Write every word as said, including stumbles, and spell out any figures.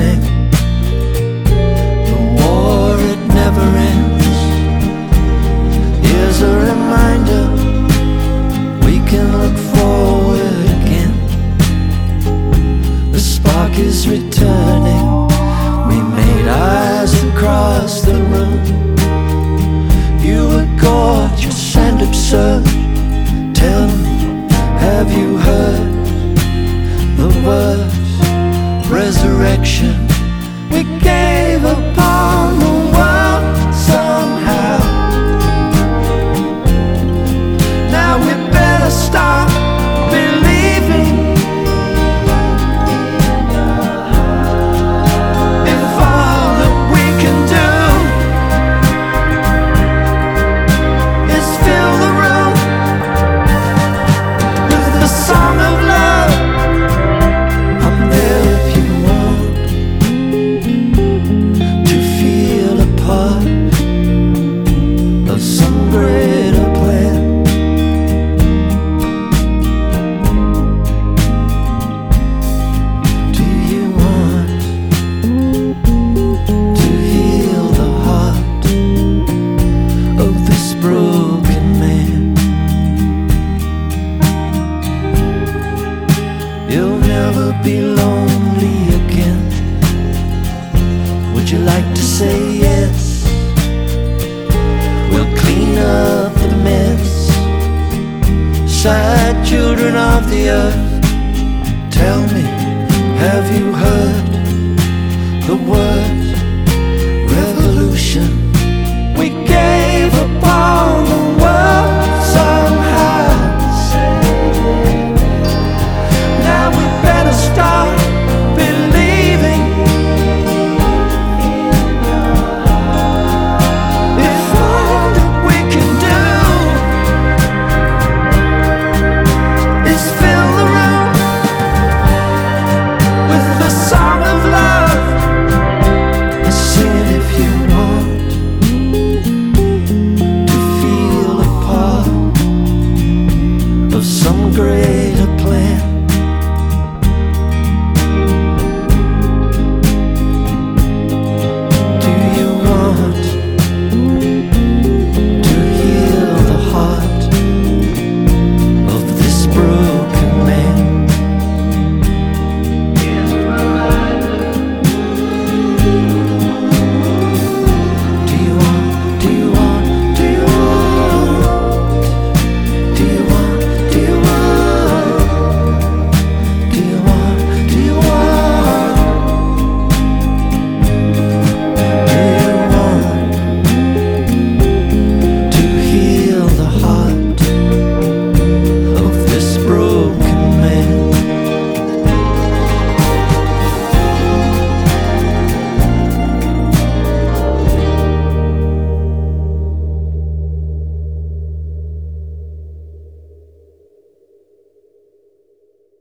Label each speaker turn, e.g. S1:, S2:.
S1: returning. The war, it never ends. Here's a reminder, we can look forward again. The spark is returning. We made eyes across the room. You were gorgeous and absurd. Tell me, have you heard the words resurrection? We gave up on the world somehow. Now we better start believing. If all that we can do is fill the room with the song of love, I'm there if you want to feel a part of some greater plan. Do you want to heal the heart of this broken man? You'll never be lonely again. Would you like to say yes? We'll clean up the mess. Sad children of the earth, tell me, have you heard